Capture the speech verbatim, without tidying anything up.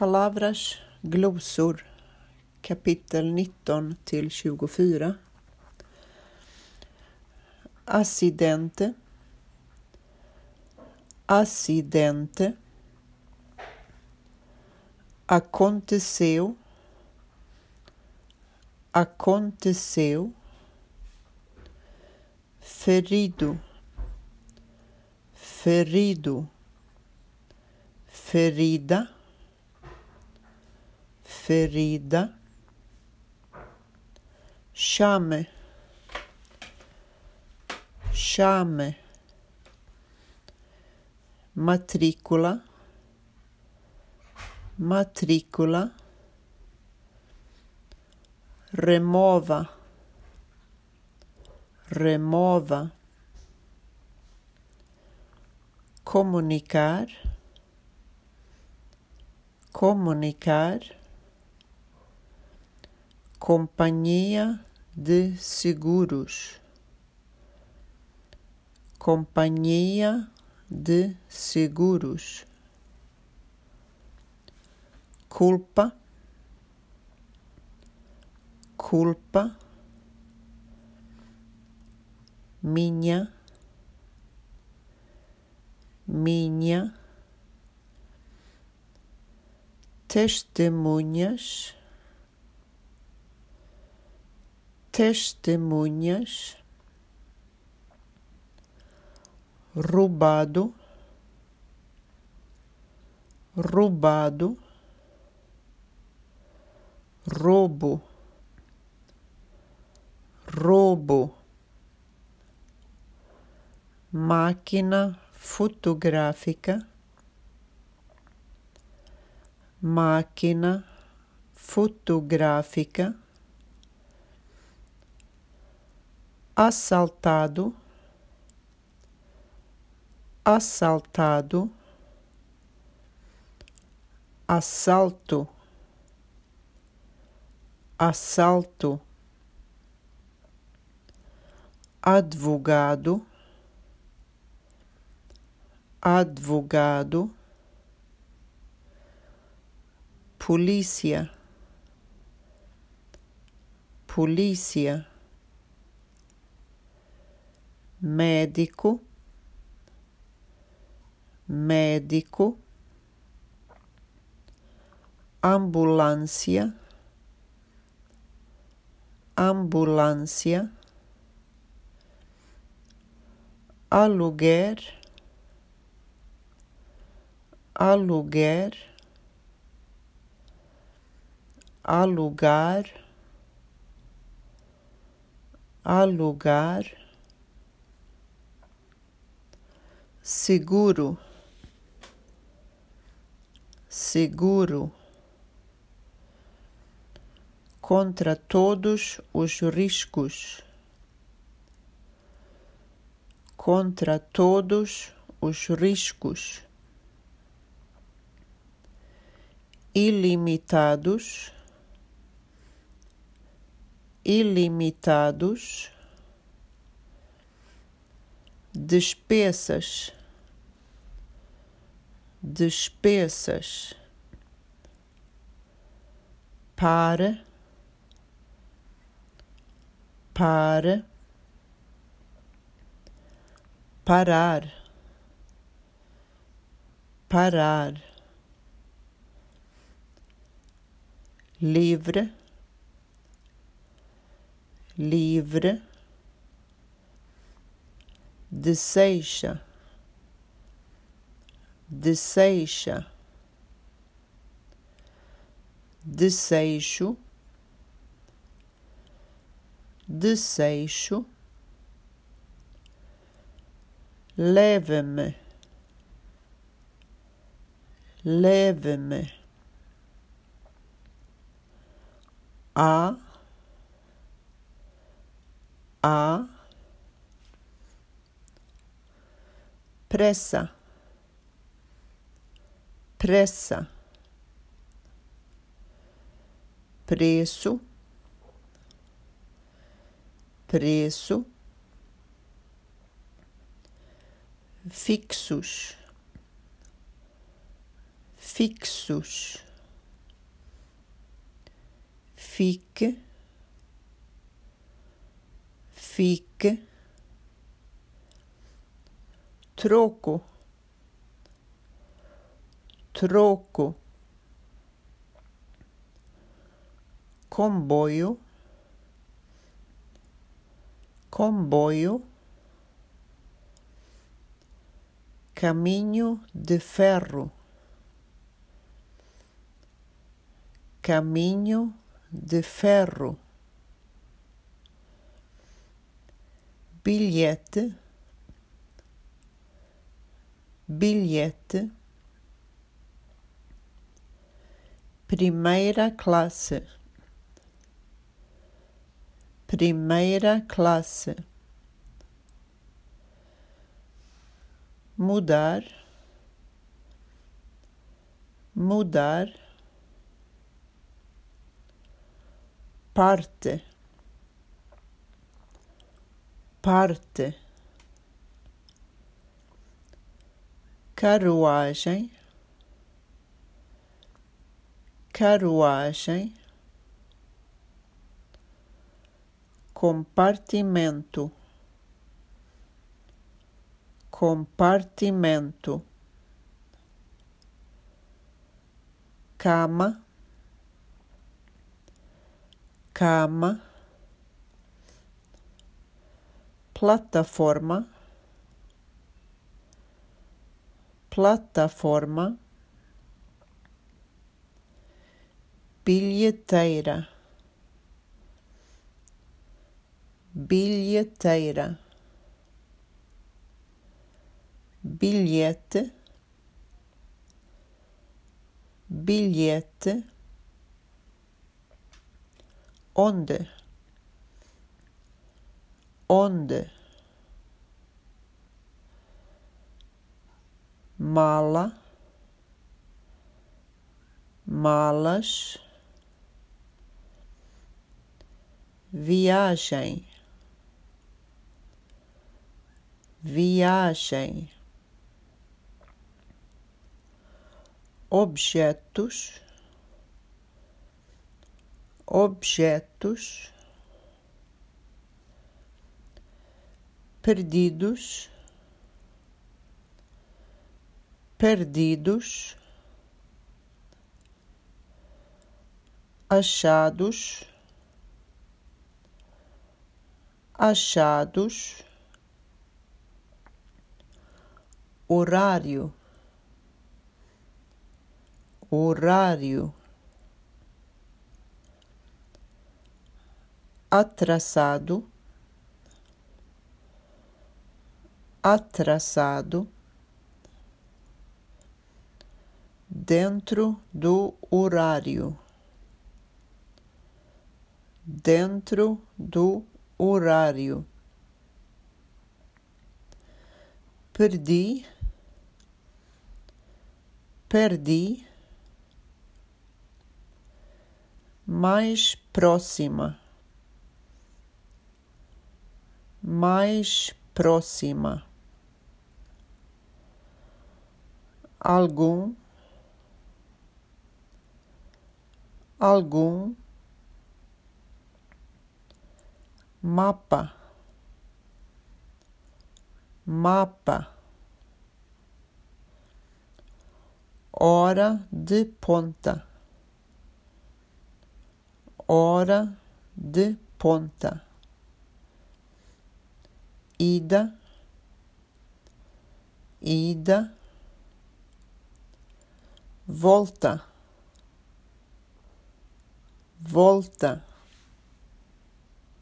Palavras, glosor, kapitel nitton till tjugofyra. Acidente, acidente, aconteceu, aconteceu, ferido, ferido, ferida, ferida, chame, chame, matrícula, matrícula, remova, remova, comunicar, comunicar, companhia de seguros, companhia de seguros, culpa, culpa, minha, minha, testemunhas, testemunhas, roubado, roubado, roubo, roubo, máquina fotográfica, máquina fotográfica, assaltado, assaltado, assalto, assalto, advogado, advogado, polícia, polícia, médico, médico, ambulância, ambulância, aluguer, aluguer, alugar, alugar, seguro, seguro, contra todos os riscos, contra todos os riscos, ilimitados, ilimitados, despesas, despesas, para, para, parar, parar, livre, livre, deseja, deseja, desejo, desejo, leve-me, leve-me, a, a, pressa, pressa, preço, preço, fixos, fixos, fique, fique, troco, troco, comboio, comboio, caminho de ferro, caminho de ferro, bilhete, bilhete, primeira classe, primeira classe, mudar, mudar, parte, parte, carruagem, carruagem, compartimento, compartimento, cama, cama, plataforma, plataforma, bilheteira, bilheteira, bilhete, bilhete, onde, onde, mala, malas, viagem, viagem, objetos, objetos, perdidos, perdidos, achados, achados, horário, horário, atrasado, atrasado, dentro do horário, dentro do horário, perdi, perdi, mais próxima, mais próxima, algum, algum, mapa, mapa, hora de ponta, hora de ponta, ida, ida, volta, volta,